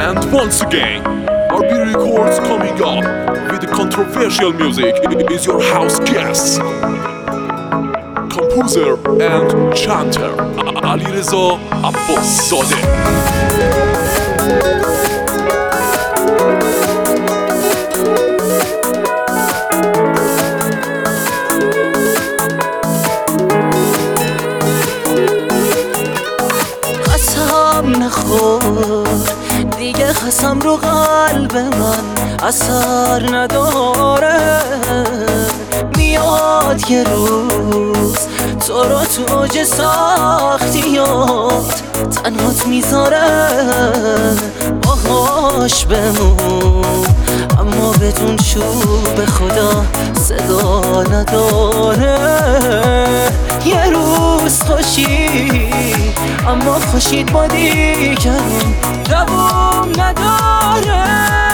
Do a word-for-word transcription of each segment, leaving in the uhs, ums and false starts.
And once again, R B Records coming up with the controversial music is your house guest, composer and chanter Alireza Abbaszadeh. نخور دیگه قسم رو قلب من اثر نداره. میاد یه روز تو رو تو اوج سختیات تنهات میذاره. باهاش بمون اما بدون چوب خدا صدا نداره. یه روز خوشی اما خوشید با دیگرون دوام نداره.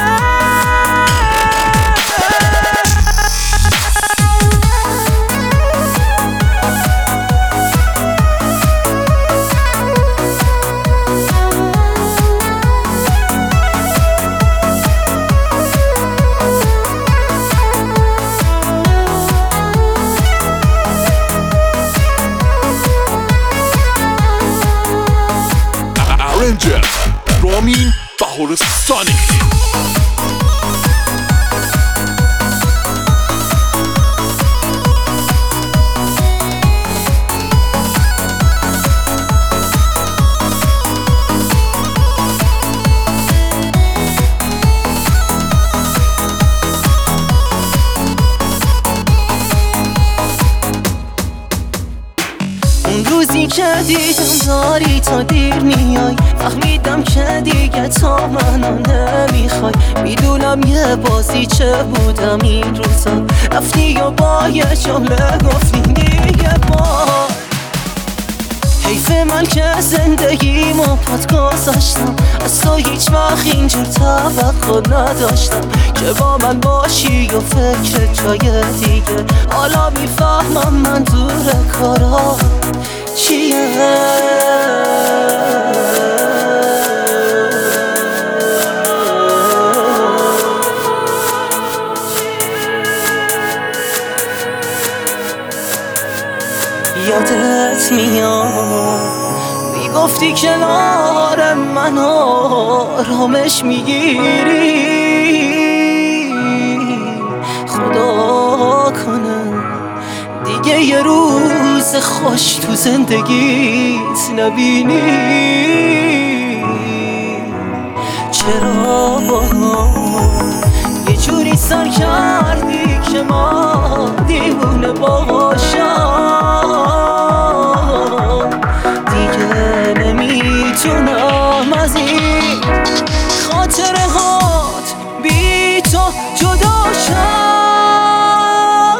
Arranger رامین بهارستانی. اون روزی که دیدم داری تا دیر میای، فهمیدم که دیگه تا منو نمیخوای. میدونم یه بازی چه بودم این روزا، رفتی و با یه جمله گفتی دیگه با. حیف من که زندگیمو پات گذاشتم، از تو هیچ وقت اینجور توقع نداشتم که با من باشی و فکر جای دیگه. حالا میفهمم من دور کارا چیه. یادت میاد میگفتی کنار من آرامش میگیری. خدا کنه دیگه یه روز خوش تو زندگیت نبینی. چرا با یه جوری سر کردی که ما دیوونه باشم. دیگه نمیتونم از این خاطره هات بی تو جدا شم.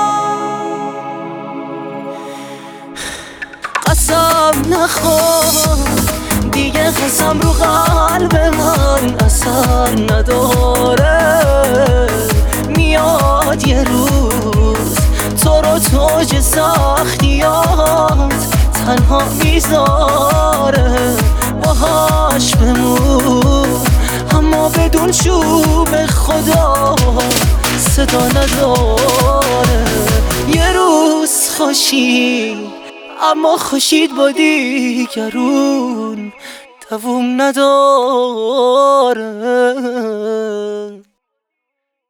قسم نخور دیگه قسم رو قلب من اثر نداره. میاد یه روز تو رو توج سختیات تنها میذاره. باهاش بمون اما بدون چوب خدا صدا نداره. یه روز خوشی اما خوشید با دیگرون دوام نداره.